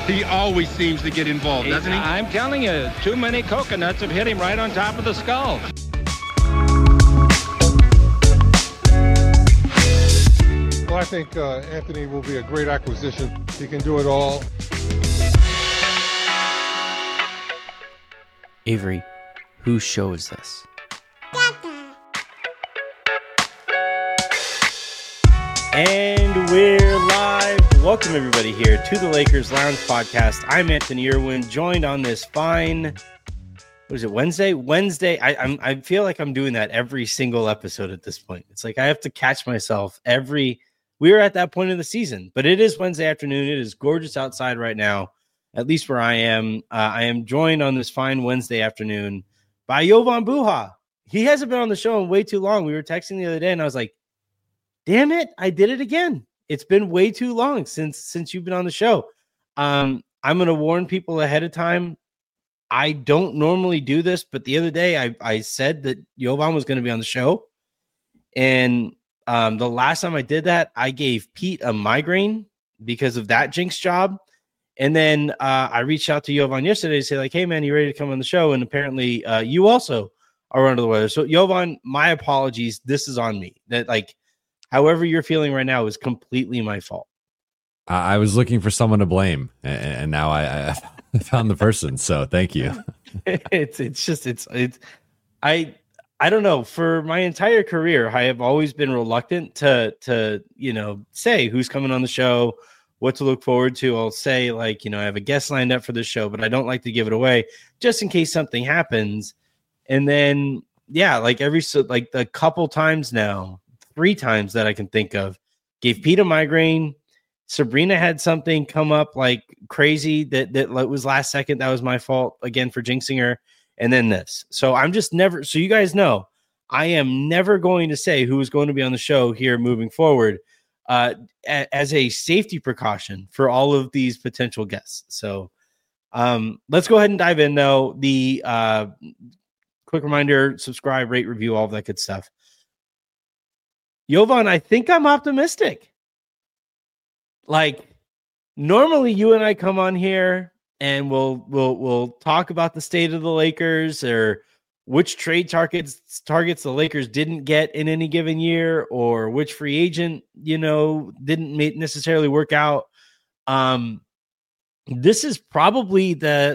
He always seems to get involved, doesn't he? I'm telling you, too many coconuts have hit him right on top of the skull. Well, I think Anthony will be a great acquisition. He can do it all. Avery, whose show is this? And we're live. Welcome everybody here to the Lakers Lounge Podcast. I'm Anthony Irwin, joined on this fine, what is it, Wednesday? I feel like I'm doing that every single episode at this point. It's like I have to catch myself we are at that point of the season, but it is Wednesday afternoon. It is gorgeous outside right now, at least where I am. I am joined on this fine Wednesday afternoon by Jovan Buha. He hasn't been on the show in way too long. We were texting the other day and I was like, damn it, I did it again. It's been way too long since you've been on the show. I'm going to warn people ahead of time. I don't normally do this, but the other day I said that Jovan was going to be on the show. And the last time I did that, I gave Pete a migraine because of that jinx job. And then I reached out to Jovan yesterday to say like, hey man, you ready to come on the show? And apparently you also are under the weather. So Jovan, my apologies. This is on me. That like, however you're feeling right now is completely my fault. I was looking for someone to blame, and now I found the person. So thank you. I don't know. For my entire career, I have always been reluctant to say who's coming on the show, what to look forward to. I'll say like, I have a guest lined up for this show, but I don't like to give it away just in case something happens. And then, yeah, like a couple times now, 3 times that I can think of, gave Pete a migraine. Sabrina had something come up like crazy that was last second. That was my fault again for jinxing her. And then this. So I'm just never, so you guys know, I am never going to say who is going to be on the show here moving forward as a safety precaution for all of these potential guests. So let's go ahead and dive in though. The quick reminder, subscribe, rate, review, all of that good stuff. Jovan, I think I'm optimistic. Like normally you and I come on here and we'll talk about the state of the Lakers or which trade targets the Lakers didn't get in any given year or which free agent, didn't necessarily work out. This is probably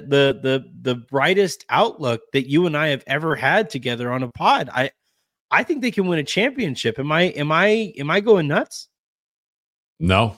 the brightest outlook that you and I have ever had together on a pod. I think they can win a championship. Am I going nuts? No,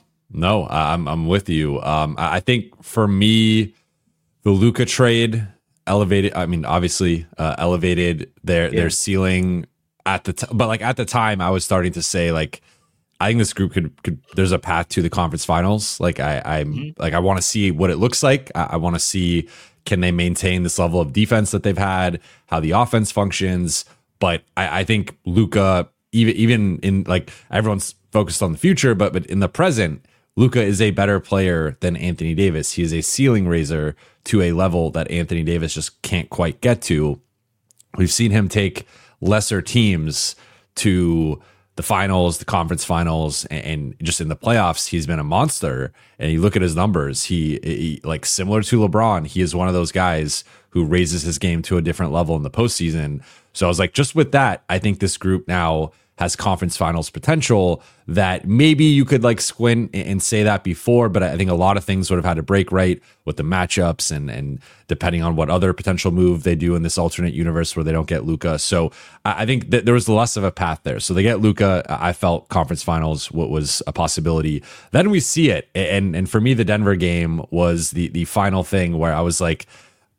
I'm with you. I think for me, the Luka trade elevated. I mean, obviously, elevated their ceiling at the time. But like at the time, I was starting to say like, I think this group could. There's a path to the conference finals. Like I want to see what it looks like. I want to see, can they maintain this level of defense that they've had, how the offense functions. But I think Luka, even in like everyone's focused on the future, but in the present, Luka is a better player than Anthony Davis. He is a ceiling raiser to a level that Anthony Davis just can't quite get to. We've seen him take lesser teams to the finals, the conference finals, and just in the playoffs, he's been a monster. And you look at his numbers, he like similar to LeBron, he is one of those guys who raises his game to a different level in the postseason. So I was like, just with that, I think this group now has conference finals potential that maybe you could like squint and say that before, but I think a lot of things would have had to break right with the matchups and depending on what other potential move they do in this alternate universe where they don't get Luka. So I think that there was less of a path there. So they get Luka. I felt conference finals was a possibility. Then we see it. And for me, the Denver game was the final thing where I was like,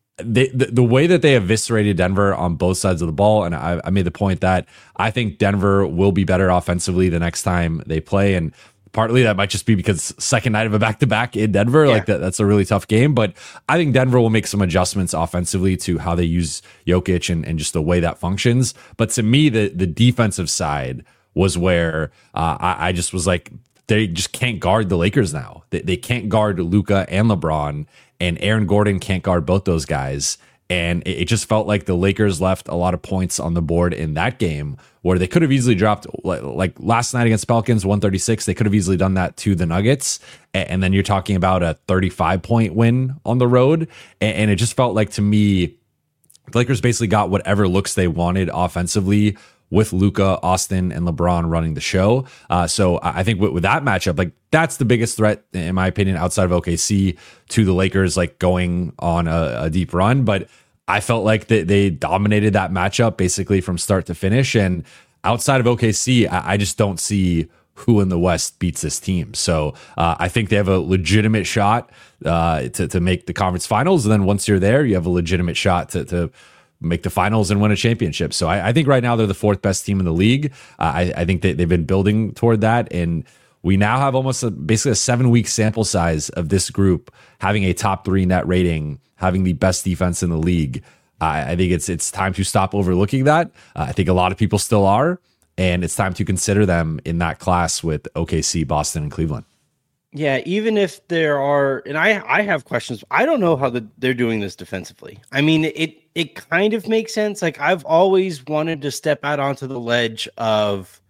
the way that they eviscerated Denver on both sides of the ball, and I made the point that I think Denver will be better offensively the next time they play, and partly that might just be because second night of a back-to-back in Denver, like that's a really tough game, but I think Denver will make some adjustments offensively to how they use Jokic and just the way that functions. But to me, the defensive side was where I just was like, they just can't guard the Lakers now. They can't guard Luka and LeBron, and Aaron Gordon can't guard both those guys. And it just felt like the Lakers left a lot of points on the board in that game where they could have easily dropped, like last night against Pelicans, 136. They could have easily done that to the Nuggets. And then you're talking about a 35-point win on the road. And it just felt like, to me, the Lakers basically got whatever looks they wanted offensively with Luka, Austin, and LeBron running the show. So I think with that matchup, like that's the biggest threat, in my opinion, outside of OKC to the Lakers, like going on a deep run. But I felt like they dominated that matchup basically from start to finish. And outside of OKC, I just don't see who in the West beats this team. So I think they have a legitimate shot to make the conference finals. And then once you're there, you have a legitimate shot to make the finals and win a championship. So I think right now they're the fourth best team in the league. I think they've been building toward that. And we now have almost basically a 7-week sample size of this group having a top 3 net rating, having the best defense in the league. I think it's time to stop overlooking that. I think a lot of people still are. And it's time to consider them in that class with OKC, Boston, and Cleveland. Yeah, even if there are, and I have questions. I don't know how they're doing this defensively. I mean, it kind of makes sense. Like, I've always wanted to step out onto the ledge of,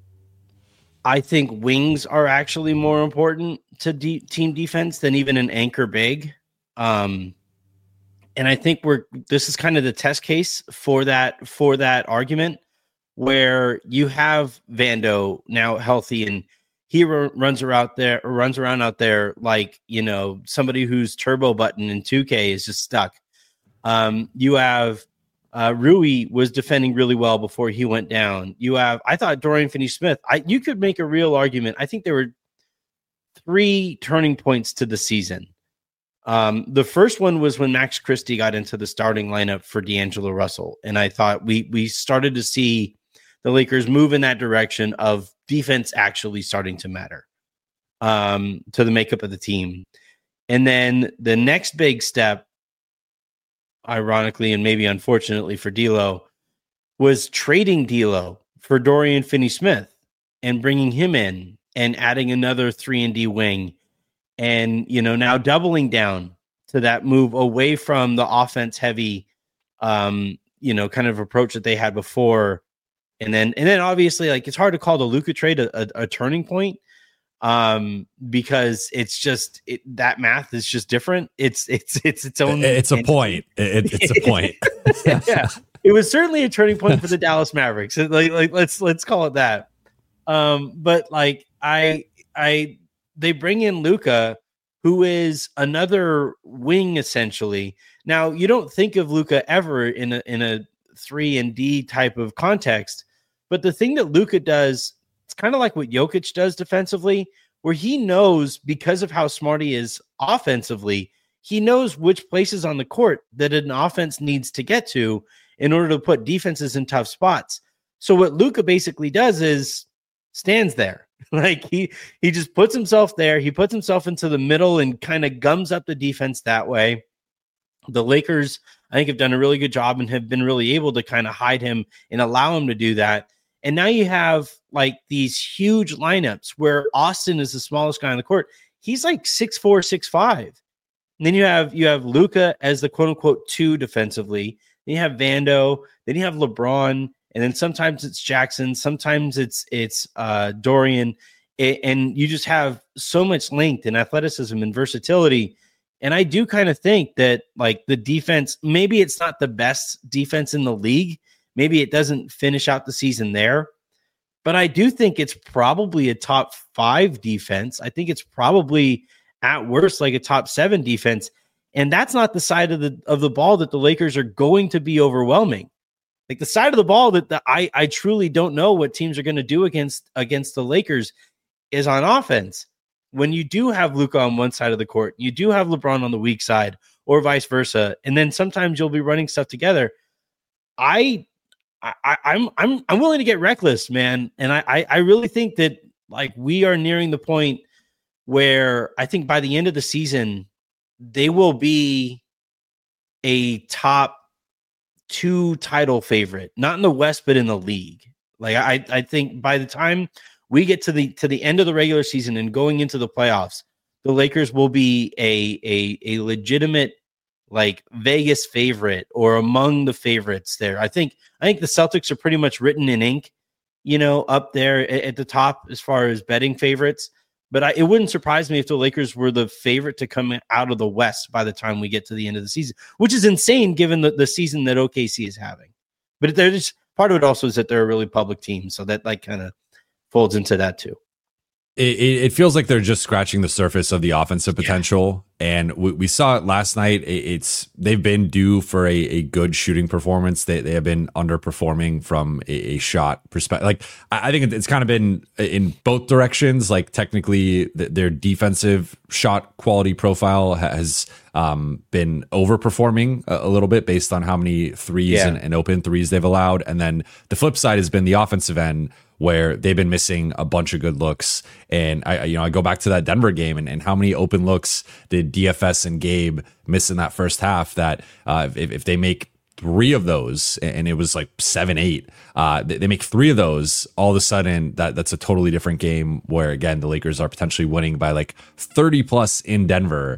I think wings are actually more important to team defense than even an anchor big. And I think this is kind of the test case for that argument, where you have Vando now healthy and he runs around out there like, somebody whose turbo button in 2K is just stuck. You have Rui was defending really well before he went down. I thought Dorian Finney-Smith, you could make a real argument. I think there were 3 turning points to the season. The first one was when Max Christie got into the starting lineup for D'Angelo Russell. And I thought we started to see the Lakers move in that direction of defense actually starting to matter to the makeup of the team. And then the next big step, ironically and maybe unfortunately for D'Lo, was trading D'Lo for Dorian Finney-Smith and bringing him in and adding another 3-and-D wing. And, now doubling down to that move away from the offense heavy, kind of approach that they had before. And then obviously, like, it's hard to call the Luka trade a turning point because it's just that math is just different. It's its own. It's a point. It's a point. Yeah, it was certainly a turning point for the Dallas Mavericks. Like let's call it that. But like they bring in Luka, who is another wing essentially. Now you don't think of Luka ever in a 3-and-D type of context. But the thing that Luka does, it's kind of like what Jokic does defensively, where he knows, because of how smart he is offensively, he knows which places on the court that an offense needs to get to in order to put defenses in tough spots. So what Luka basically does is stands there. Like he just puts himself there. He puts himself into the middle and kind of gums up the defense that way. The Lakers, I think, have done a really good job and have been really able to kind of hide him and allow him to do that. And now you have like these huge lineups where Austin is the smallest guy on the court. He's like 6'4", 6'5". And then you have Luka as the quote unquote 2 defensively. Then you have Vando. Then you have LeBron. And then sometimes it's Jackson. Sometimes it's Dorian. And you just have so much length and athleticism and versatility. And I do kind of think that like the defense, maybe it's not the best defense in the league. Maybe it doesn't finish out the season there, but I do think it's probably a top 5 defense. I think it's probably at worst like a top 7 defense. And that's not the side of the ball that the Lakers are going to be overwhelming. Like the side of the ball that I truly don't know what teams are going to do against the Lakers is on offense. When you do have Luka on one side of the court, you do have LeBron on the weak side, or vice versa, and then sometimes you'll be running stuff together. I'm willing to get reckless, man, and I really think that like we are nearing the point where I think by the end of the season they will be a top 2 title favorite, not in the West but in the league. Like I think by the time we get to the end of the regular season and going into the playoffs, the Lakers will be a legitimate like Vegas favorite or among the favorites there. I think the Celtics are pretty much written in ink, up there at the top as far as betting favorites. But it wouldn't surprise me if the Lakers were the favorite to come out of the West by the time we get to the end of the season, which is insane given the season that OKC is having. But there's part of it also is that they're a really public team, so that like kind of folds into that too. It feels like they're just scratching the surface of the offensive potential. And we saw it last night. They've been due for a good shooting performance. They have been underperforming from a shot perspective. Like, I think it's kind of been in both directions. Like, technically, their defensive shot quality profile has been overperforming a little bit based on how many threes and open threes they've allowed. And then the flip side has been the offensive end, where they've been missing a bunch of good looks. And I go back to that Denver game and how many open looks did DFS and Gabe miss in that first half, that if they make 3 of those, and it was like 7-8, they make 3 of those, all of a sudden that's a totally different game where, again, the Lakers are potentially winning by like 30 plus in Denver,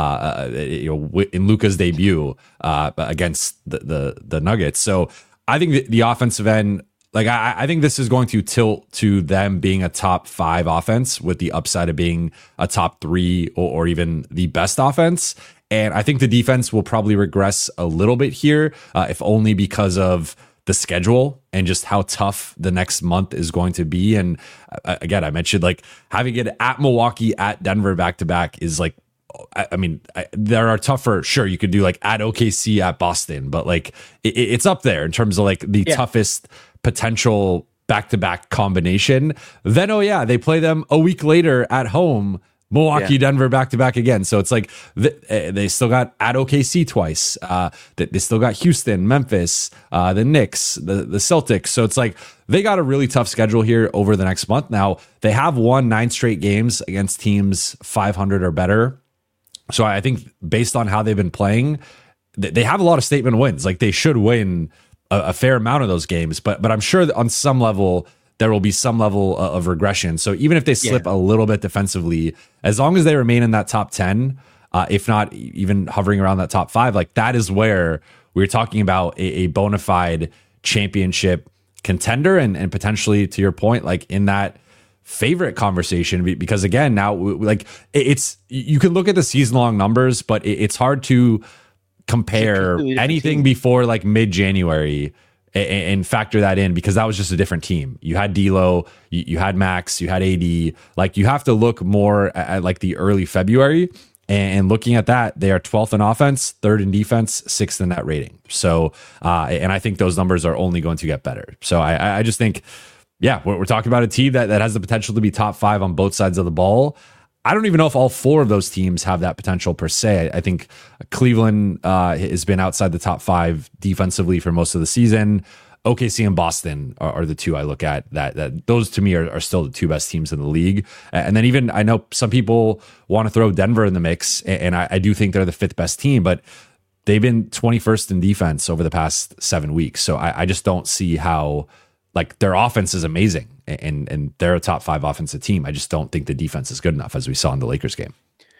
in Luka's debut against the Nuggets. So I think the offensive end, like, I think this is going to tilt to them being a top 5 offense with the upside of being a top 3 or even the best offense. And I think the defense will probably regress a little bit here, if only because of the schedule and just how tough the next month is going to be. And again, I mentioned like having it at Milwaukee, at Denver back to back is like, I mean, there are tougher. Sure, you could do like at OKC, at Boston, but like it's up there in terms of like the toughest potential back-to-back combination. Then, they play them a week later at home, Milwaukee, Denver back-to-back again. So it's like they still got at OKC twice. They still got Houston, Memphis, the Knicks, the Celtics. So it's like they got a really tough schedule here over the next month. Now, they have won 9 straight games against teams 500 or better. So I think based on how they've been playing, they have a lot of statement wins. Like, they should win a fair amount of those games, but I'm sure that on some level there will be some level of regression. So even if they slip a little bit defensively, as long as they remain in that top 10, if not even hovering around that top 5, like that is where we're talking about a bona fide championship contender and potentially, to your point, like in that favorite conversation. Because again, now like it's, you can look at the season long numbers, but it's hard to compare anything before like mid-January and factor that in, because that was just a different team. You had D'Lo, you had Max, you had AD. Like, you have to look more at like the early February, and looking at that, they are 12th in offense, 3rd in defense, 6th in net rating. So and I think those numbers are only going to get better. So I just think, we're talking about a team that has the potential to be top 5 on both sides of the ball. I don't even know if all 4 of those teams have that potential per se. I think Cleveland has been outside the top 5 defensively for most of the season. OKC and Boston are the 2 I look at that those to me are still the 2 best teams in the league. And then even, I know some people want to throw Denver in the mix, and I do think they're the 5th best team, but they've been 21st in defense over the past 7 weeks. So I just don't see how, like, their offense is amazing and they're a top 5 offensive team. I just don't think the defense is good enough, as we saw in the Lakers game.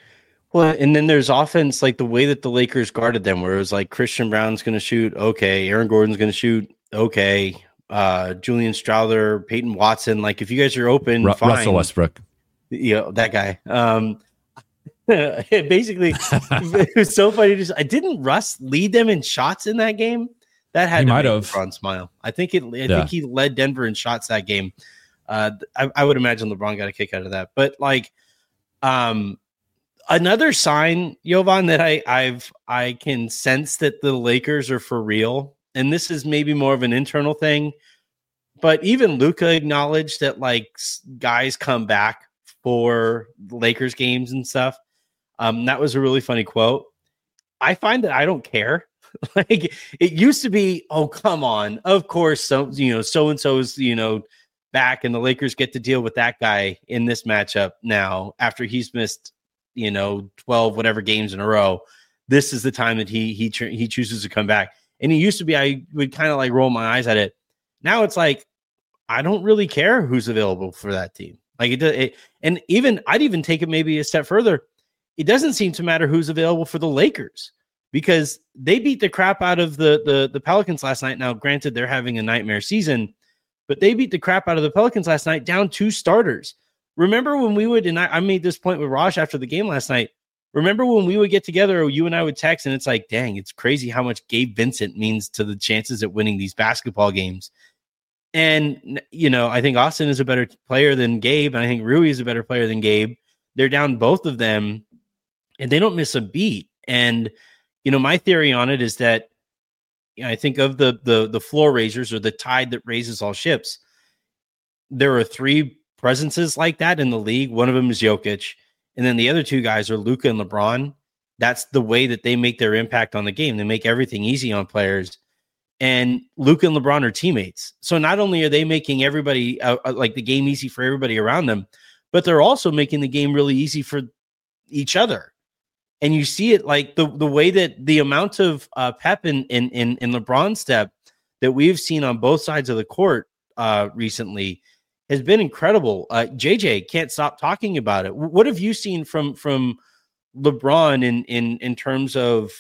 Well, and then there's offense, like the way that the Lakers guarded them, where it was like Christian Brown's going to shoot, okay, Aaron Gordon's going to shoot, okay, Julian Strawther, Peyton Watson. Like, if you guys are open, fine. Russell Westbrook, that guy. Basically, it was so funny. Didn't Russ lead them in shots in that game? That had to make LeBron smile. I think he led Denver in shots that game. I would imagine LeBron got a kick out of that. But like, another sign, Jovan, that I can sense that the Lakers are for real, and this is maybe more of an internal thing, but even Luka acknowledged that like guys come back for Lakers games and stuff. That was a really funny quote. I find that I don't care. Like, it used to be, oh, come on, of course, so-and-so is, back, and the Lakers get to deal with that guy in this matchup now after he's missed, 12 whatever games in a row. This is the time that he chooses to come back. And it used to be, I would kind of like roll my eyes at it. Now it's like, I don't really care who's available for that team. Like, and even I'd even take it maybe a step further. It doesn't seem to matter who's available for the Lakers. because they beat the crap out of the Pelicans last night. Now, granted, they're having a nightmare season, but they beat the crap out of the Pelicans last night, down 2 starters. Remember when we would, and I made this point with Raj after the game last night. Remember when we would get together, or you and I would text, and it's like, dang, it's crazy how much Gabe Vincent means to the chances at winning these basketball games. And, I think Austin is a better player than Gabe, and I think Rui is a better player than Gabe. They're down both of them, and they don't miss a beat. And, my theory on it is that I think of the floor raisers, or the tide that raises all ships. There are 3 presences like that in the league. One of them is Jokic, and then the other 2 guys are Luka and LeBron. That's the way that they make their impact on the game. They make everything easy on players. And Luka and LeBron are teammates. So not only are they making everybody like the game easy for everybody around them, but they're also making the game really easy for each other. And you see it like the way that the amount of pep in LeBron's step that we've seen on both sides of the court recently has been incredible. JJ can't stop talking about it. What have you seen from LeBron in terms of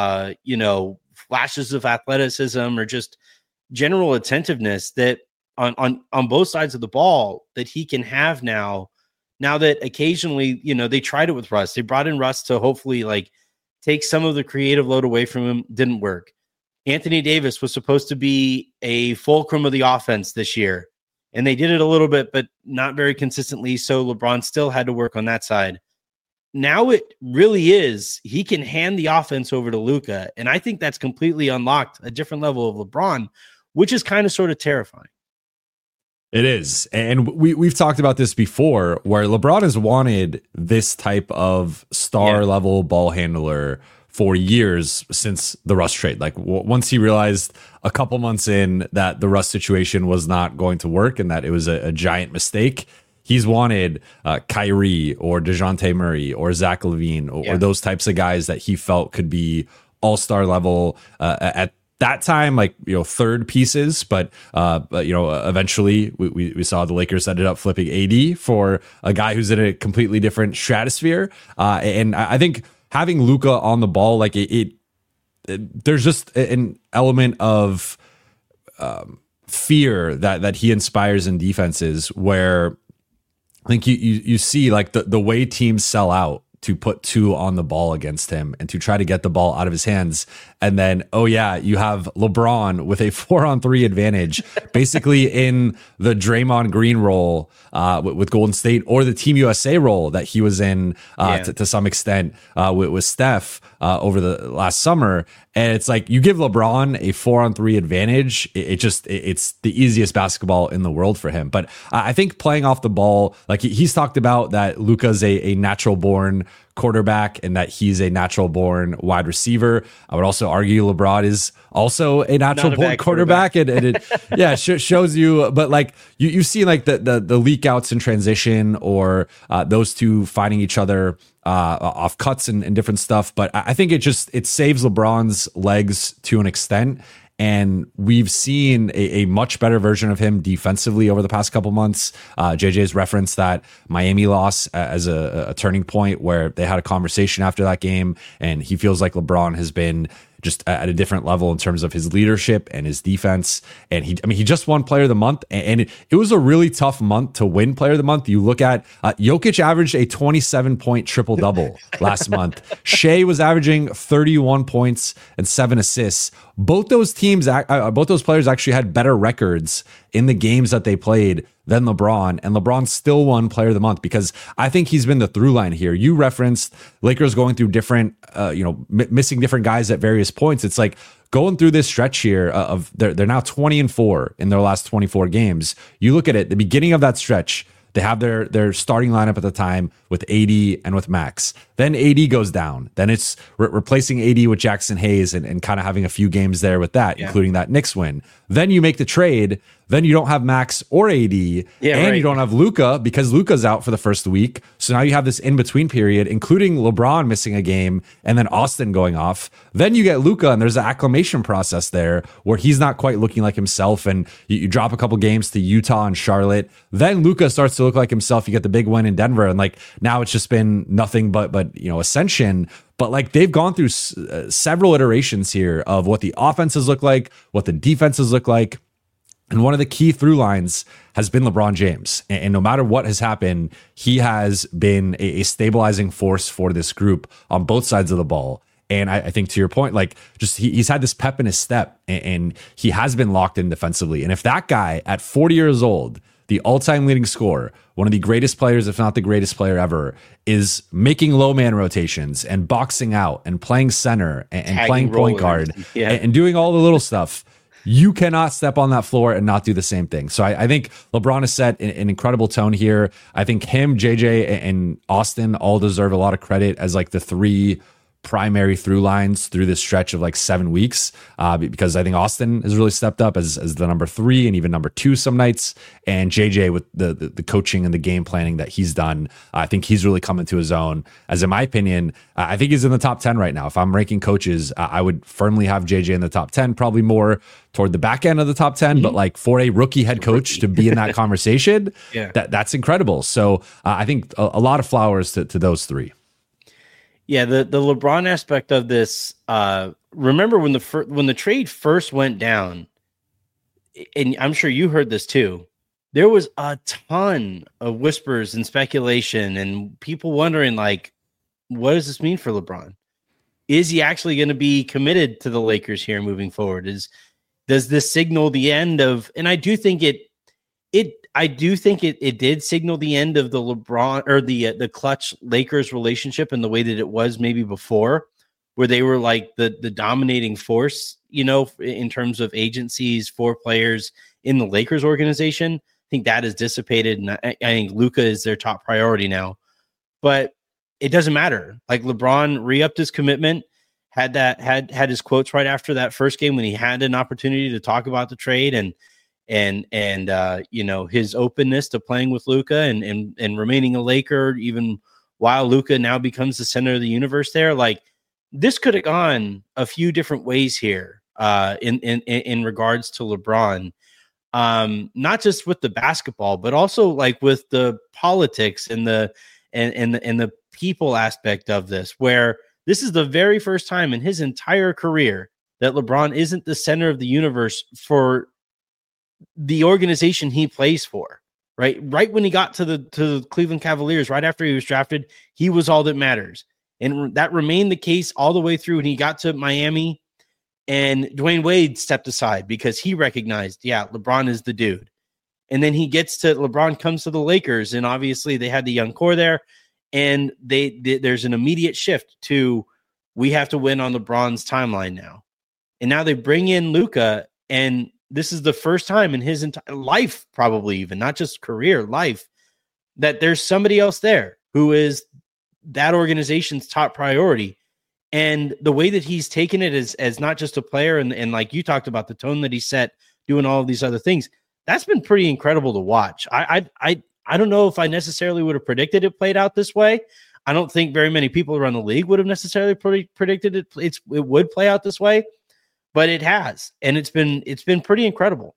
flashes of athleticism or just general attentiveness that on both sides of the ball that he can have now that occasionally, they tried it with Russ. They brought in Russ to hopefully like take some of the creative load away from him. Didn't work. Anthony Davis was supposed to be a fulcrum of the offense this year, and they did it a little bit, but not very consistently. So LeBron still had to work on that side. Now it really is, he can hand the offense over to Luka. And I think that's completely unlocked a different level of LeBron, which is kind of sort of terrifying. It is. And we've talked about this before, where LeBron has wanted this type of star level ball handler for years since the Russ trade. Like once he realized a couple months in that the Russ situation was not going to work and that it was a giant mistake, he's wanted Kyrie or DeJounte Murray or Zach LaVine or those types of guys that he felt could be all-star level at that time, like, third pieces. But eventually we saw the Lakers ended up flipping AD for a guy who's in a completely different stratosphere. And I think having Luka on the ball, like there's just an element of fear that he inspires in defenses where I think you see like the way teams sell out to put 2 on the ball against him and to try to get the ball out of his hands. And then, you have LeBron with a 4-on-3 advantage, basically in the Draymond Green role with Golden State, or the Team USA role that he was in to some extent with Steph over the last summer. And it's like you give LeBron a 4-on-3 advantage. It's the easiest basketball in the world for him. But I think playing off the ball, like he's talked about that Luka's a natural born quarterback and that he's a natural born wide receiver. I would also argue LeBron is also a natural born quarterback. And it shows you, but like you see like the leak outs in transition or those 2 finding each other off cuts and different stuff. But I think it saves LeBron's legs to an extent. And we've seen a much better version of him defensively over the past couple months. JJ's referenced that Miami loss as a turning point where they had a conversation after that game. And he feels like LeBron has been just at a different level in terms of his leadership and his defense. And he just won Player of the Month, and it was a really tough month to win Player of the Month. You look at Jokic averaged a 27-point triple-double last month. Shea was averaging 31 points and 7 assists. Both those players actually had better records in the games that they played than LeBron, and LeBron still won Player of the Month because I think he's been the through line here. You referenced Lakers going through different, missing different guys at various points. It's like going through this stretch here of they're now 20-4 in their last 24 games. You look at it, the beginning of that stretch, they have their starting lineup at the time with AD and with Max. Then AD goes down. Then it's replacing AD with Jackson Hayes and kind of having a few games there with that, including that Knicks win. Then you make the trade. Then you don't have Max or AD, you don't have Luka because Luka's out for the first week. So now you have this in-between period, including LeBron missing a game and then Austin going off. Then you get Luka, and there's an acclimation process there where he's not quite looking like himself, and you drop a couple games to Utah and Charlotte. Then Luka starts to look like himself. You get the big win in Denver, and like now it's just been nothing but ascension. But like they've gone through several iterations here of what the offenses look like, what the defenses look like. And one of the key through lines has been LeBron James. And no matter what has happened, he has been a stabilizing force for this group on both sides of the ball. And I think to your point, like just he's had this pep in his step and he has been locked in defensively. And if that guy at 40 years old, the all-time leading scorer, one of the greatest players, if not the greatest player ever, is making low man rotations and boxing out and playing center and playing point guard and doing all the little stuff, you cannot step on that floor and not do the same thing. So I think LeBron has set an incredible tone here. I think him, JJ, and Austin all deserve a lot of credit as like the three primary through lines through this stretch of like 7 weeks, because I think Austin has really stepped up as the number 3 and even number 2 some nights, and JJ with the coaching and the game planning that he's done. I think he's really come into his own. As in my opinion, I think he's in the top 10 right now. If I'm ranking coaches, I would firmly have JJ in the top 10, probably more toward the back end of the top 10, but like for a rookie head coach to be in that conversation, that's incredible. So I think a lot of flowers to those three. Yeah, the LeBron aspect of this. Remember when the trade first went down, and I'm sure you heard this too. There was a ton of whispers and speculation, and people wondering like, what does this mean for LeBron? Is he actually going to be committed to the Lakers here moving forward? Does this signal the end of? And I do think it did signal the end of the LeBron or the Clutch Lakers relationship in the way that it was maybe before, where they were like the dominating force, in terms of agencies for players in the Lakers organization. I think that is dissipated, and I think Luka is their top priority now. But it doesn't matter. Like LeBron re-upped his commitment, had his quotes right after that first game when he had an opportunity to talk about the trade and his openness to playing with Luka and remaining a Laker, even while Luka now becomes the center of the universe there. Like this could have gone a few different ways here in regards to LeBron, not just with the basketball, but also like with the politics and the people aspect of this, where this is the very first time in his entire career that LeBron isn't the center of the universe for the organization he plays for, right when he got to the Cleveland Cavaliers, right after he was drafted, he was all that matters. And that remained the case all the way through. And he got to Miami and Dwayne Wade stepped aside because he recognized, LeBron is the dude. And then LeBron comes to the Lakers, and obviously they had the young core there, and there's an immediate shift to, we have to win on LeBron's timeline now. And now they bring in Luka, and this is the first time in his entire life, probably even not just career life, that there's somebody else there who is that organization's top priority. And the way that he's taken it as not just a player, and like you talked about, the tone that he set doing all of these other things, that's been pretty incredible to watch. I don't know if I necessarily would have predicted it played out this way. I don't think very many people around the league would have necessarily predicted it would play out this way. But it has, and it's been pretty incredible.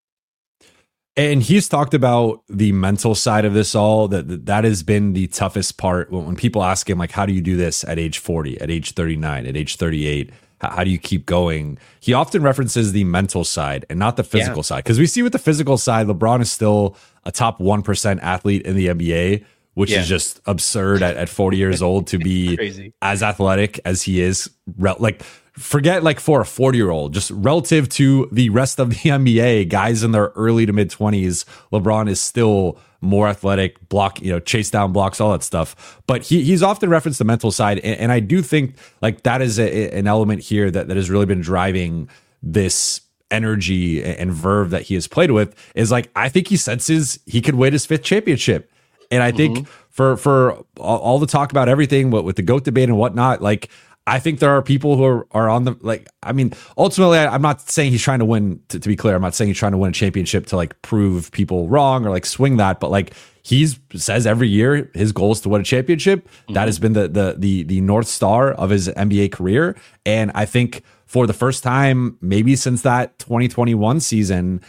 And he's talked about the mental side of this all, that has been the toughest part. When people ask him, like, how do you do this at age 40, at age 39, at age 38? How do you keep going? He often references the mental side and not the physical side. Because we see with the physical side, LeBron is still a top 1% athlete in the NBA, which is just absurd at 40 years old to be crazy, as athletic as he is. Like, forget like for a 40-year-old, just relative to the rest of the NBA, guys in their early to mid 20s, LeBron is still more athletic, chase down blocks, all that stuff. But he's often referenced the mental side. And I do think like that is an element here that has really been driving this energy and verve that he has played with, is like, I think he senses he could win his 5th championship. And I think for all the talk about everything, with the GOAT debate and whatnot, like, I think there are people who are on the, like, I mean, ultimately, I'm not saying he's trying to win, to be clear, I'm not saying he's trying to win a championship to like prove people wrong or like swing that, but like he says every year his goal is to win a championship. That has been the North Star of his NBA career. And I think for the first time, maybe since that 2021 season,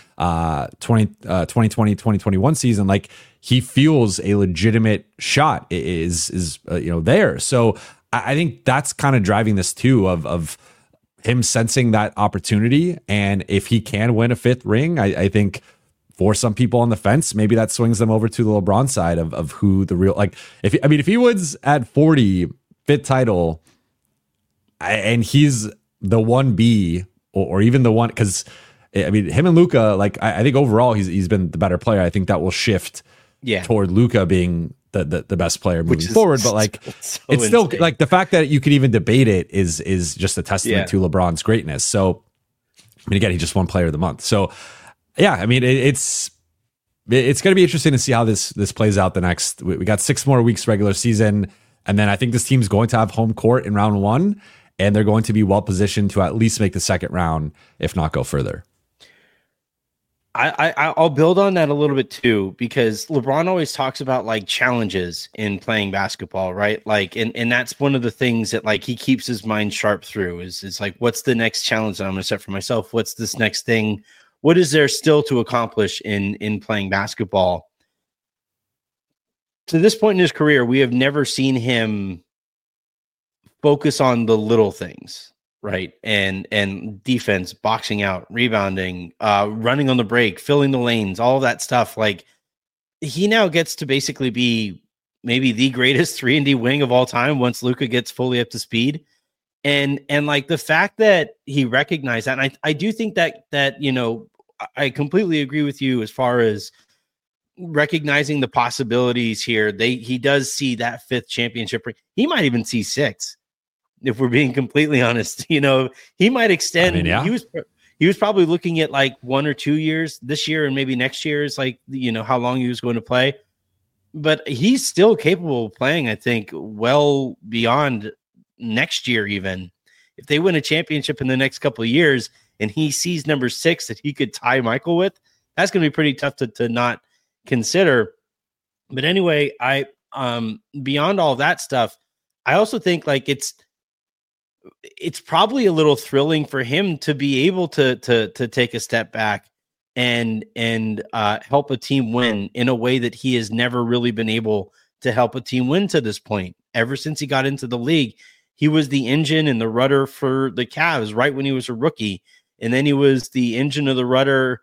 2020-2021 season, like he feels a legitimate shot is there. So I think that's kind of driving this too, of him sensing that opportunity. And if he can win a fifth ring, I think for some people on the fence, maybe that swings them over to the LeBron side of who the real, like, if he wins at 40, fifth title, and he's the 1B or even the one, because I mean, him and Luka, like, I think overall he's been the better player. I think that will shift toward Luka being the best player moving forward. But like, it's still insane. Like the fact that you could even debate it is just a testament to LeBron's greatness. So, I mean, again, he just won Player of the Month. So, yeah, I mean, it's going to be interesting to see how this plays out. We got 6 more weeks regular season, and then I think this team's going to have home court in round 1, and they're going to be well positioned to at least make the second round, if not go further. I'll build on that a little bit too, because LeBron always talks about like challenges in playing basketball, right? Like, and that's one of the things that like he keeps his mind sharp through is like, what's the next challenge that I'm going to set for myself? What's this next thing? What is there still to accomplish in playing basketball? To this point in his career, we have never seen him focus on the little things. Right. And defense, boxing out, rebounding, running on the break, filling the lanes, all of that stuff. Like, he now gets to basically be maybe the greatest 3-and-D wing of all time once Luka gets fully up to speed. And like the fact that he recognized that, and I do think that, you know, I completely agree with you as far as recognizing the possibilities here. He does see that 5th championship ring. He might even see 6. If we're being completely honest, you know, he might extend. I mean, he was probably looking at like 1 or 2 years this year, and maybe next year is like, you know, how long he was going to play. But he's still capable of playing, I think, well beyond next year. Even if they win a championship in the next couple of years, and he sees number 6 that he could tie Michael with, that's going to be pretty tough to not consider. But anyway, beyond all that stuff, I also think like it's probably a little thrilling for him to be able to take a step back and help a team win in a way that he has never really been able to help a team win to this point. Ever since he got into the league, he was the engine and the rudder for the Cavs right when he was a rookie. And then he was the engine of the rudder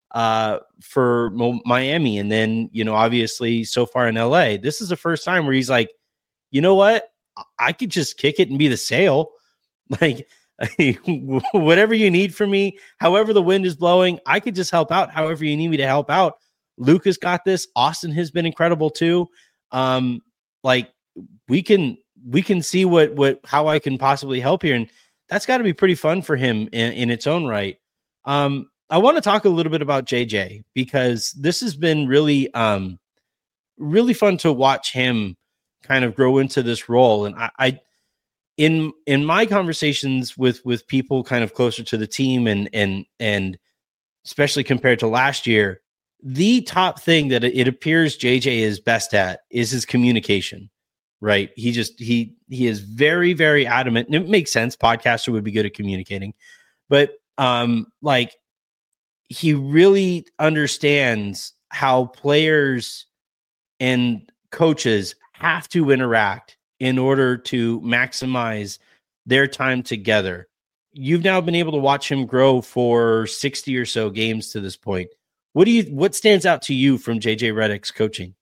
for Miami. And then, you know, obviously so far in LA, this is the first time where he's like, you know what? I could just kick it and be the sail. Like, whatever you need from me, however the wind is blowing, I could just help out however you need me to help out. Luka's got this. Austin has been incredible too. Like we can see how I can possibly help here. And that's got to be pretty fun for him in its own right. I want to talk a little bit about JJ, because this has been really, really fun to watch him kind of grow into this role. And I in my conversations with people kind of closer to the team and especially compared to last year, the top thing that it appears JJ is best at is his communication, right? He is very, very adamant, and it makes sense. Podcaster would be good at communicating, but like he really understands how players and coaches have to interact in order to maximize their time together. You've now been able to watch him grow for 60 or so games to this point. What stands out to you from JJ Redick's coaching?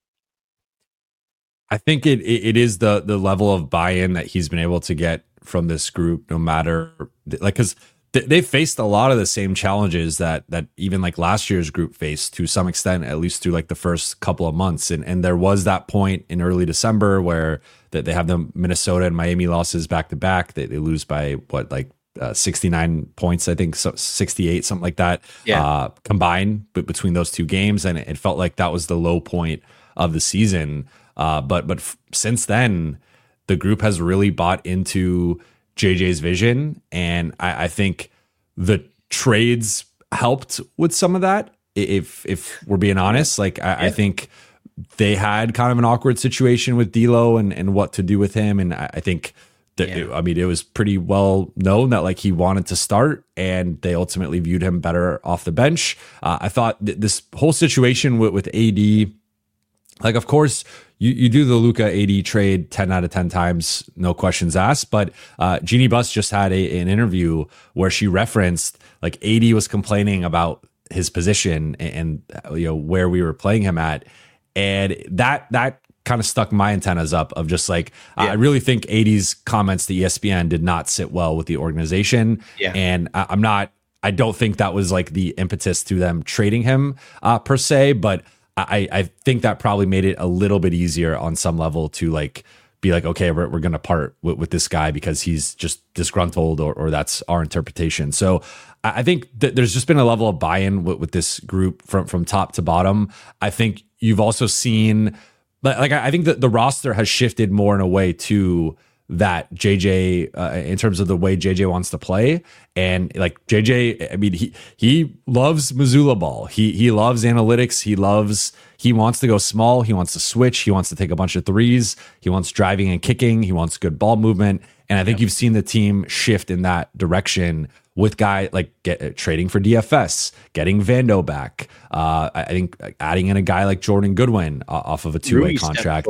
I think it is the level of buy-in that he's been able to get from this group, no matter like, because they faced a lot of the same challenges that even like last year's group faced to some extent, at least through like the first couple of months. And there was that point in early December where they have the Minnesota and Miami losses back to back. They lose by 69 points, I think, so 68, something like that, combined between those two games. And it felt like that was the low point of the season. But since then, the group has really bought into JJ's vision, and I think the trades helped with some of that. If we're being honest, like I think they had kind of an awkward situation with D'Lo and what to do with him, and I think that it was pretty well known that like he wanted to start, and they ultimately viewed him better off the bench. I thought this whole situation with AD, like of course you do the Luka AD trade 10 out of 10 times, no questions asked. But Jeannie Buss just had an interview where she referenced like AD was complaining about his position and where we were playing him at, and that kind of stuck my antennas up of just like, I really think AD's comments to ESPN did not sit well with the organization. Yeah. And I don't think that was like the impetus to them trading him per se, but I think that probably made it a little bit easier on some level to like be like, okay, we're going to part with this guy because he's just disgruntled or that's our interpretation. So I think that there's just been a level of buy-in with this group from top to bottom. I think you've also seen, like, I think that the roster has shifted more in a way to that JJ in terms of the way JJ wants to play. And like JJ, I mean, he loves Missoula ball. He loves analytics. He wants to go small. He wants to switch. He wants to take a bunch of threes. He wants driving and kicking. He wants good ball movement. And I think you've seen the team shift in that direction with guy like trading for DFS, getting Vando back. I think adding in a guy like Jordan Goodwin off of a two-way contract.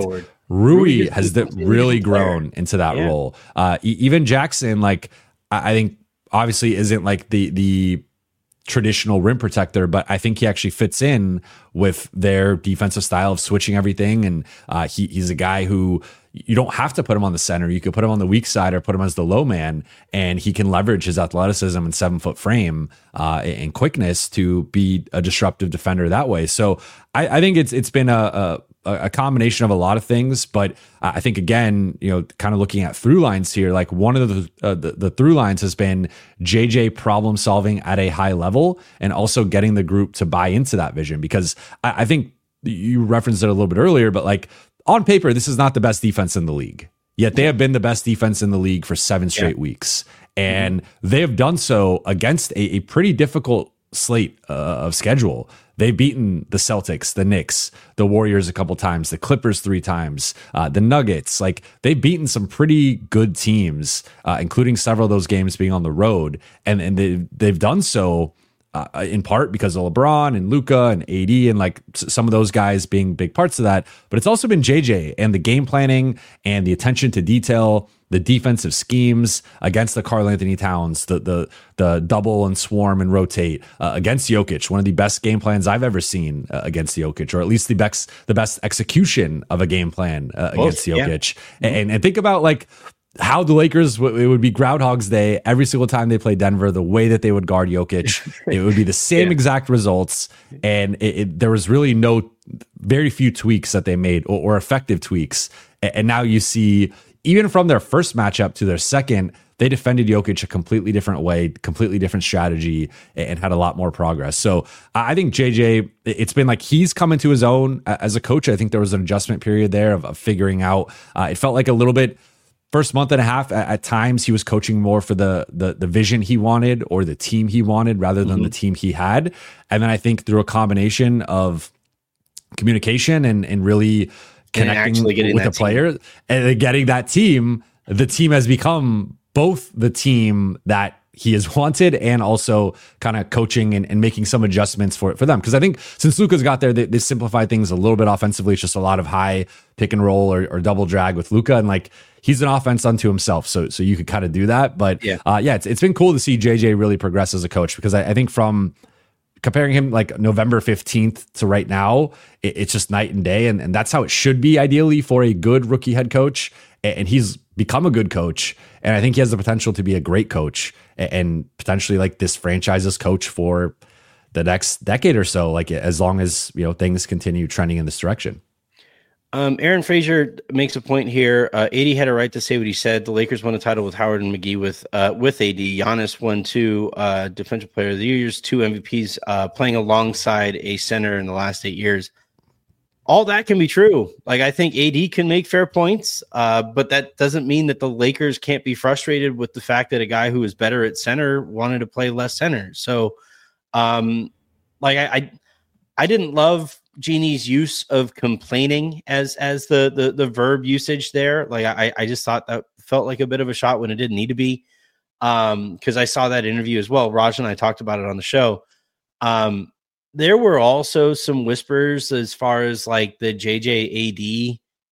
Rui has really grown into that role. Even Jackson, like I think obviously isn't like the traditional rim protector, but I think he actually fits in with their defensive style of switching everything. And he's a guy who you don't have to put him on the center. You could put him on the weak side or put him as the low man, and he can leverage his athleticism and 7-foot frame and quickness to be a disruptive defender that way. So I think it's been a combination of a lot of things, but I think again, kind of looking at through lines here, like one of the through lines has been JJ problem solving at a high level and also getting the group to buy into that vision, because I think you referenced it a little bit earlier, but like on paper, this is not the best defense in the league, yet they have been the best defense in the league for 7 straight weeks. And they have done so against a pretty difficult slate of schedule. They've beaten the Celtics, the Knicks, the Warriors a couple times, the Clippers 3 times, the Nuggets. Like they've beaten some pretty good teams, including several of those games being on the road. And they've done so in part because of LeBron and Luka and AD and like some of those guys being big parts of that. But it's also been JJ and the game planning and the attention to detail, the defensive schemes against the Karl Anthony Towns, the double and swarm and rotate against Jokic, one of the best game plans I've ever seen against Jokic, or at least the best execution of a game plan against Jokic. Yeah. And think about like how the Lakers, it would be Groundhog's Day every single time they play Denver, the way that they would guard Jokic. It would be the same exact results. And there was really very few tweaks that they made or effective tweaks. And now you see, even from their first matchup to their second, they defended Jokic a completely different way, completely different strategy, and had a lot more progress. So I think JJ, it's been like he's come into his own as a coach. I think there was an adjustment period there of figuring out. It felt like a little bit, first month and a half, at times he was coaching more for the vision he wanted or the team he wanted rather than the team he had. And then I think through a combination of communication and really connecting with the player and getting that team, the team has become both the team that he has wanted and also kind of coaching and making some adjustments for them. Because I think since Luka's got there, they simplified things a little bit offensively. It's just a lot of high pick and roll or double drag with Luka, and like he's an offense unto himself. So you could kind of do that. But it's been cool to see JJ really progress as a coach, because I think from comparing him like November 15th to right now, it's just night and day. And that's how it should be ideally for a good rookie head coach. And he's become a good coach. And I think he has the potential to be a great coach and potentially like this franchise's coach for the next decade or so, like as long as, things continue trending in this direction. Aaron Frazier makes a point here. AD had a right to say what he said. The Lakers won a title with Howard and McGee with AD. Giannis won 2 Defensive Player of the Years, 2 MVPs, playing alongside a center in the last 8 years. All that can be true. Like I think AD can make fair points, but that doesn't mean that the Lakers can't be frustrated with the fact that a guy who is better at center wanted to play less center. So, I didn't love Jeannie's use of complaining as the verb usage there. Like I just thought that felt like a bit of a shot when it didn't need to be. Because I saw that interview as well. Raj and I talked about it on the show. There were also some whispers as far as like the JJ AD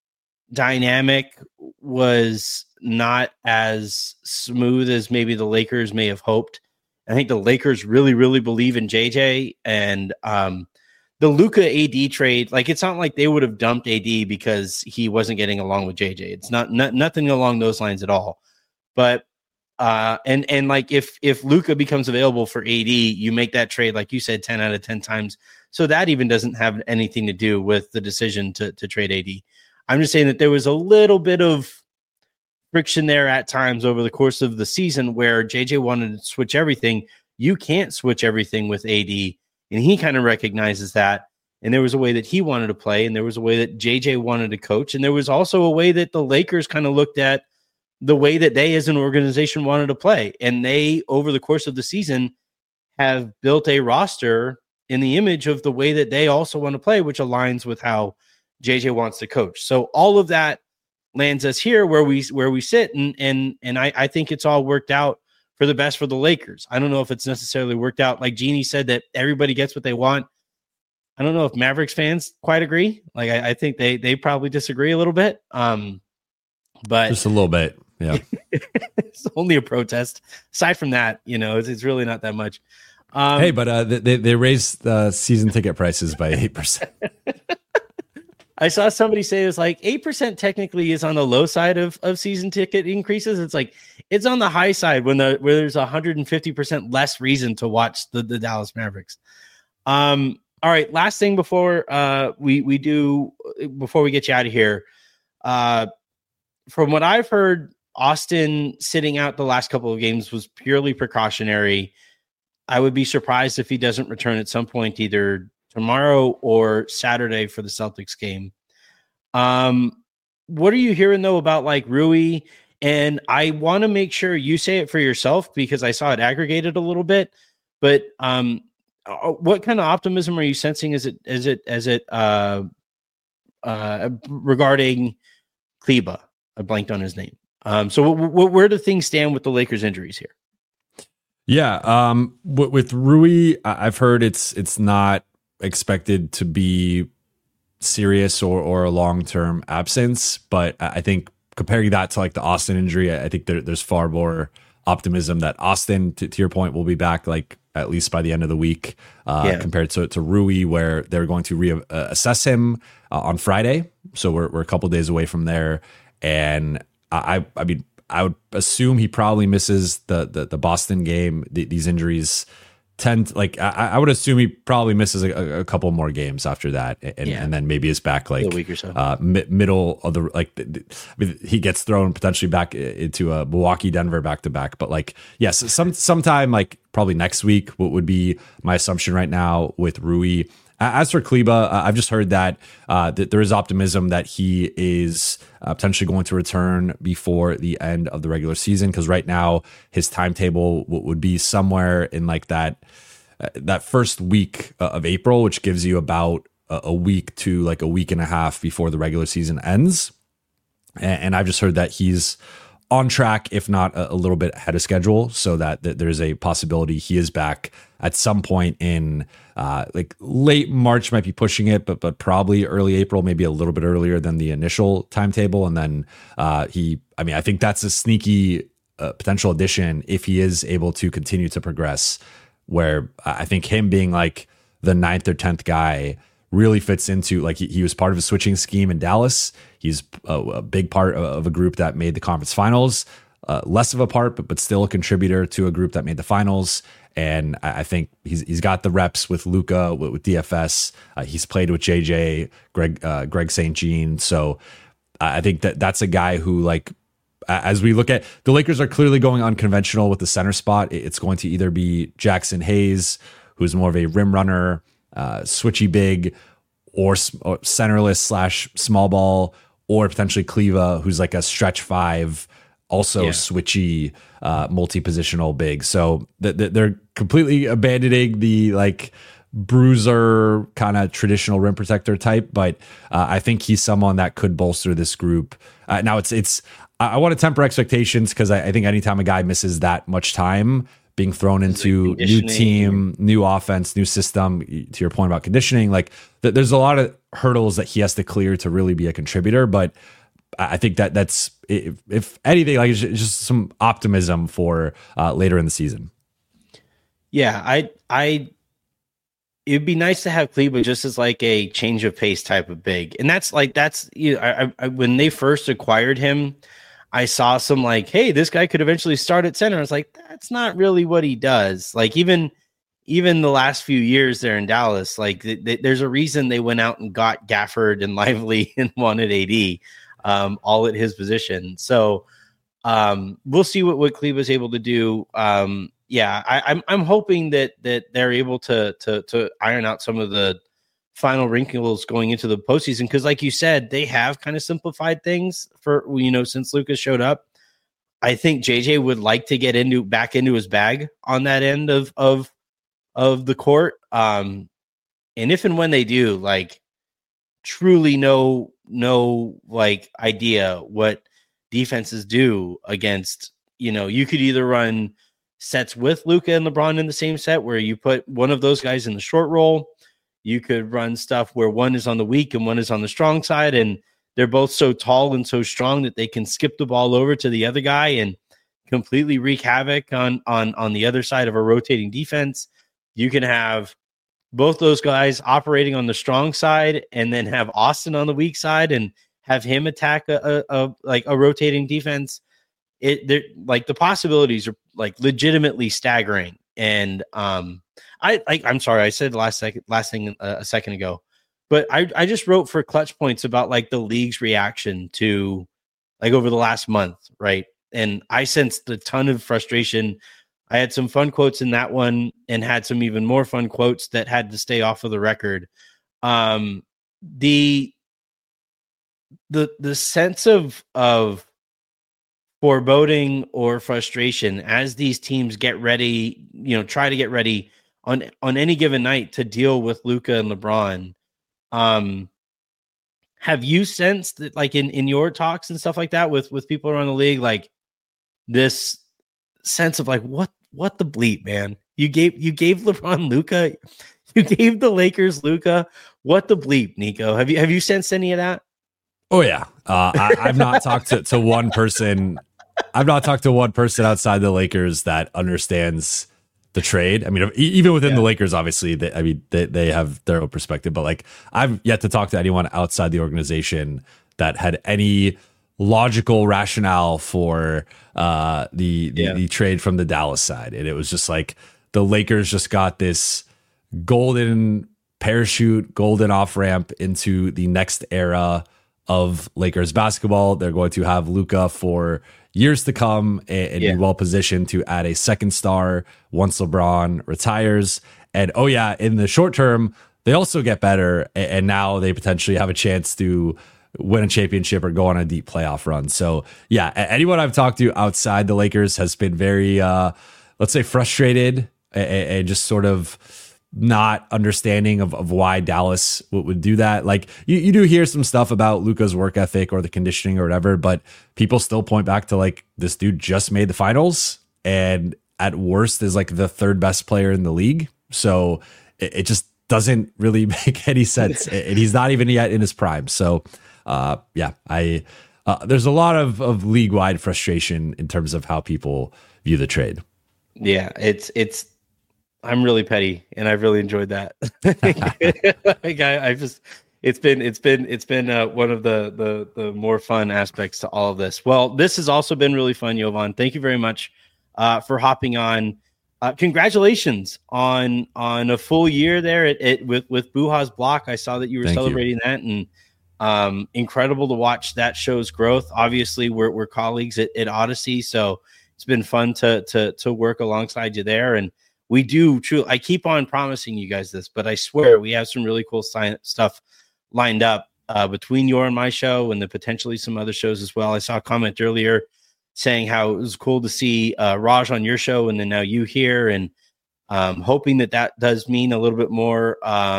dynamic was not as smooth as maybe the Lakers may have hoped. I think the Lakers really, really believe in JJ, and the Luka AD trade, like, it's not like they would have dumped AD because he wasn't getting along with JJ. It's nothing along those lines at all. But and like if Luka becomes available for AD, you make that trade, like you said, 10 out of 10 times. So that even doesn't have anything to do with the decision to trade AD. I'm just saying that there was a little bit of friction there at times over the course of the season where JJ wanted to switch everything. You can't switch everything with AD, and he kind of recognizes that. And there was a way that he wanted to play, and there was a way that JJ wanted to coach, and there was also a way that the Lakers kind of looked at the way that they as an organization wanted to play. And they, over the course of the season, have built a roster in the image of the way that they also want to play, which aligns with how JJ wants to coach. So all of that lands us here where we sit, and I think it's all worked out for the best for the Lakers. I don't know if it's necessarily worked out, like Jeannie said, that everybody gets what they want. I don't know if Mavericks fans quite agree. Like I think they probably disagree a little bit. But just a little bit. Yeah. It's only a protest. Aside from that, it's really not that much. Hey, but they raised the season ticket prices by 8%. I saw somebody say it's like 8% technically is on the low side of season ticket increases. It's like it's on the high side where there's 150% less reason to watch the Dallas Mavericks. All right, last thing before we get you out of here. From what I've heard, Austin sitting out the last couple of games was purely precautionary. I would be surprised if he doesn't return at some point, either tomorrow or Saturday for the Celtics game. What are you hearing though about like Rui? And I want to make sure you say it for yourself because I saw it aggregated a little bit, but what kind of optimism are you sensing? Is it regarding Kleber? I blanked on his name. So where do things stand with the Lakers injuries here? Yeah. With Rui, I've heard it's not expected to be serious or a long-term absence, but I think comparing that to like the Austin injury, I think there's far more optimism that Austin, to your point, will be back like at least by the end of the week, compared to Rui, where they're going to reassess him on Friday. So we're a couple days away from there. And I mean, I would assume he probably misses the Boston game. These injuries tend, like, I would assume he probably misses a couple more games after that, and then maybe is back like a week or so. Middle of the I mean, he gets thrown potentially back into a Milwaukee Denver back to back. But like, yes, sometime like probably next week would be my assumption right now with Rui. As for Kleber, I've just heard that there is optimism that he is potentially going to return before the end of the regular season, because right now his timetable would be somewhere in like that first week of April, which gives you about a week to like a week and a half before the regular season ends. And I've just heard that he's on track, if not a little bit ahead of schedule, so that there's a possibility he is back at some point in like late March, might be pushing it, but probably early April, maybe a little bit earlier than the initial timetable. And then I think that's a sneaky potential addition if he is able to continue to progress, where I think him being like the 9th or 10th guy really fits into, like, he was part of a switching scheme in Dallas. He's a big part of a group that made the conference finals, less of a part, but still a contributor to a group that made the finals. And I think he's got the reps with Luka, with DFS. He's played with JJ, Greg St. Jean. So I think that's a guy who, like, as we look at, the Lakers are clearly going unconventional with the center spot. It's going to either be Jackson Hayes, who's more of a rim runner, switchy big, or centerless / small ball, or potentially Kleber, who's like a stretch 5, also switchy, multi-positional big. So they're completely abandoning the like bruiser kind of traditional rim protector type, but I think he's someone that could bolster this group. Now it's I want to temper expectations, because I think anytime a guy misses that much time being thrown into new team, new offense, new system, to your point about conditioning, like there's a lot of hurdles that he has to clear to really be a contributor. But I think that's, if anything, like it's just some optimism for later in the season. Yeah, it'd be nice to have Kleber just as like a change of pace type of big. And that's when they first acquired him, I saw some like, hey, this guy could eventually start at center. I was like, that's not really what he does. Like even the last few years there in Dallas, like there's a reason they went out and got Gafford and Lively and wanted AD all at his position. So we'll see what Kleber's able to do. I'm hoping that they're able to iron out some of the final wrinkles going into the postseason, because like you said, they have kind of simplified things for since Luka showed up. I think JJ would like to get back into his bag on that end of the court. And if and when they do, like truly no like idea what defenses do against, you could either run sets with Luka and LeBron in the same set where you put one of those guys in the short roll. You could run stuff where one is on the weak and one is on the strong side, and they're both so tall and so strong that they can skip the ball over to the other guy and completely wreak havoc on the other side of a rotating defense. You can have both those guys operating on the strong side and then have Austin on the weak side and have him attack a rotating defense. The possibilities are like legitimately staggering. And I'm sorry, I said last thing a second ago, but I just wrote for Clutch Points about like the league's reaction to like over the last month, right? And I sensed a ton of frustration. I had some fun quotes in that one and had some even more fun quotes that had to stay off of the record. The sense of foreboding or frustration as these teams get ready, try to get ready on any given night to deal with Luka and LeBron. Have you sensed that, like in your talks and stuff like that with people around the league, like this sense of like, what the bleep, man? You gave LeBron Luka, you gave the Lakers Luka. What the bleep, Nico? Have you sensed any of that? Oh yeah, I've not talked to one person. I've not talked to one person outside the Lakers that understands the trade. I mean, even within the Lakers, obviously, they have their own perspective. But like, I've yet to talk to anyone outside the organization that had any logical rationale for the trade from the Dallas side. And it was just like the Lakers just got this golden parachute, golden off ramp into the next era of Lakers basketball. They're going to have Luka for years to come and be well positioned to add a second star once LeBron retires. And in the short term, they also get better, and now they potentially have a chance to win a championship or go on a deep playoff run. So anyone I've talked to outside the Lakers has been very, let's say, frustrated and just sort of not understanding of why Dallas would do that. Like you do hear some stuff about Luka's work ethic or the conditioning or whatever, but people still point back to like, this dude just made the finals and at worst is like the third best player in the league. So it just doesn't really make any sense. And he's not even yet in his prime. So there's a lot of league-wide frustration in terms of how people view the trade. Yeah, I'm really petty, and I've really enjoyed that. It's been one of the more fun aspects to all of this. Well, this has also been really fun, Jovan. Thank you very much for hopping on. Congratulations on a full year there with Buha's Block. I saw that you were celebrating that, and incredible to watch that show's growth. Obviously, we're colleagues at Odyssey, so it's been fun to work alongside you there. And we do truly, I keep on promising you guys this, but I swear we have some really cool stuff lined up between your and my show, and then potentially some other shows as well. I saw a comment earlier saying how it was cool to see Raj on your show and then now you here, and hoping that does mean a little bit more,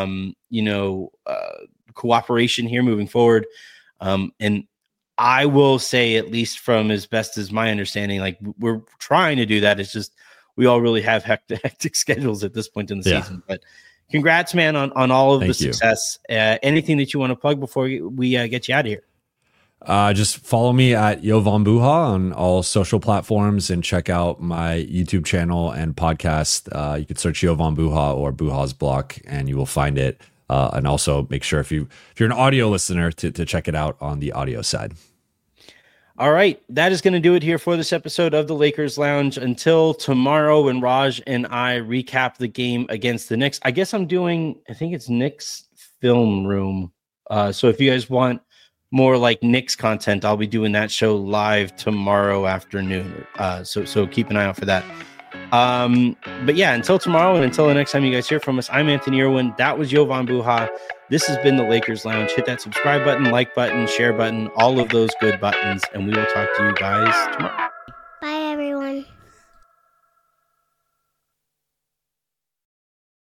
cooperation here moving forward. And I will say, at least from as best as my understanding, like we're trying to do that. It's just, we all really have hectic schedules at this point in the season, but congrats, man, on all of the success. Anything that you want to plug before we get you out of here? Just follow me at Jovan Buha on all social platforms and check out my YouTube channel and podcast. You can search Jovan Buha or Buha's Block and you will find it. And also make sure if you're an audio listener to check it out on the audio side. All right. That is going to do it here for this episode of the Lakers Lounge. Until tomorrow when Raj and I recap the game against the Knicks. I guess I think it's Knicks Film Room. So if you guys want more like Knicks content, I'll be doing that show live tomorrow afternoon. So keep an eye out for that. But yeah, until tomorrow and until the next time you guys hear from us, I'm Anthony Irwin. That was Jovan Buha. This has been the Lakers Lounge. Hit that subscribe button, like button, share button, all of those good buttons, and we will talk to you guys tomorrow.